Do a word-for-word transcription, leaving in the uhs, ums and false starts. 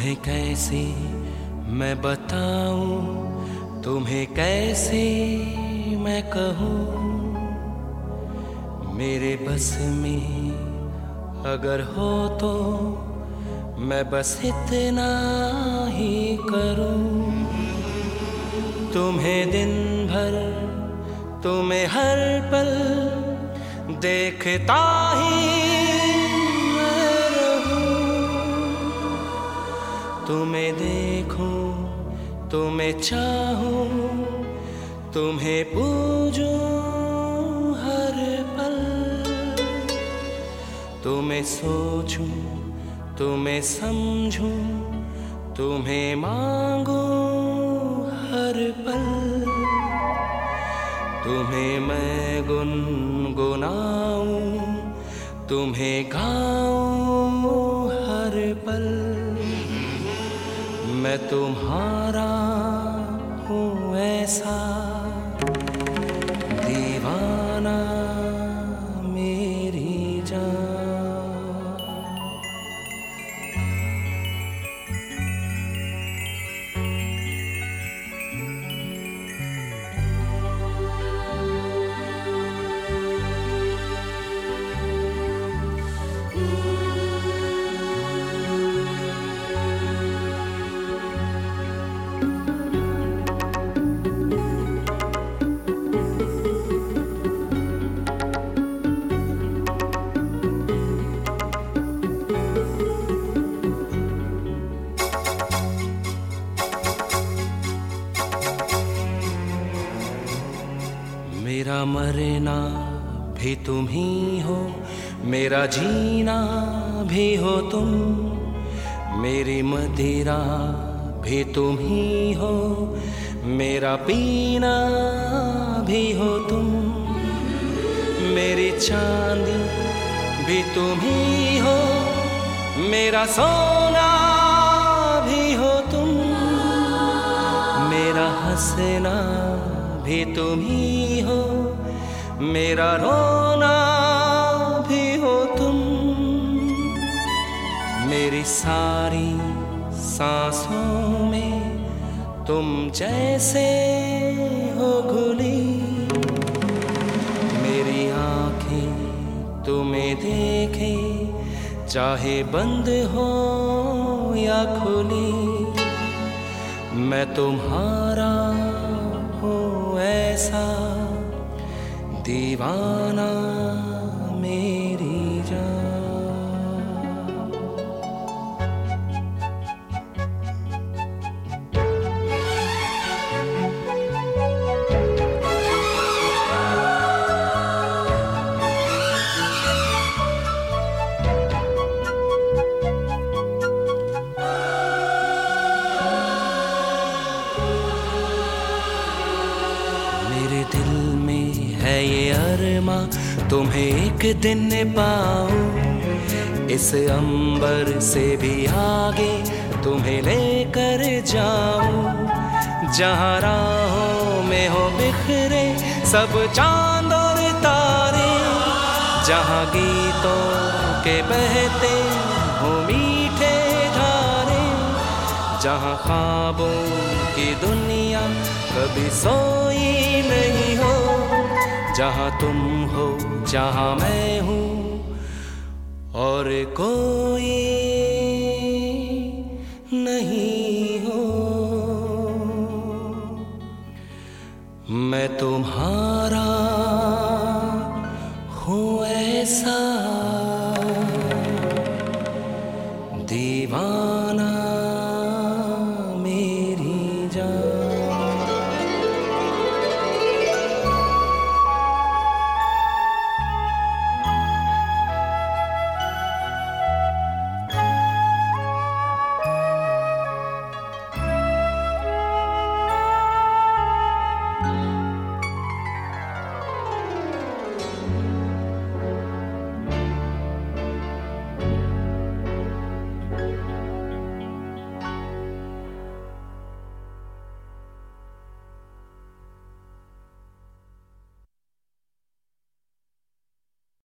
तुम्हें कैसे मैं बताऊं, तुम्हें कैसे मैं कहूं। मेरे बस में अगर हो तो मैं बस इतना ही करूं। तुम्हें दिन भर, तुम्हें हर पल देखता ही मैं रहूं। तुम्हें देखूं, तुम्हें चाहूं, तुम्हें पूजूं हर पल। तुम्हें सोचूं, तुम्हें समझूं, तुम्हें मांगूं हर पल। तुम्हें मैं गुनगुनाऊं, तुम्हें गाऊं हर पल। मैं तुम्हारा हूँ ऐसा दीवाना मेरी जान। मेरा मरना भी तुम ही हो, मेरा जीना भी हो तुम। मेरी मदिरा भी तुम ही हो, मेरा पीना भी हो तुम। मेरी चांदी भी तुम ही हो, मेरा सोना भी हो तुम। मेरा हंसना भी तुम ही हो, मेरा रोना भी हो तुम। मेरी सारी सांसों में तुम जैसे हो घुली। मेरी आंखें तुम्हें देखे, चाहे बंद हो या खुली। मैं तुम्हारा हूँ ऐसा दीवाना मेरी जान। मेरे दिल में है ये अरमा, तुम्हें एक दिन पाऊं। इस अंबर से भी आगे तुम्हें लेकर जाऊं। जहाँ राहों में हो बिखरे सब चांद और तारे, जहाँ गीतों के बहते हो मीठे धारे, जहाँ ख्वाबों की दुनिया कभी सोई नहीं हो। जहाँ तुम हो, जहाँ मैं हूँ और कोई नहीं हो। मैं तुम्हारा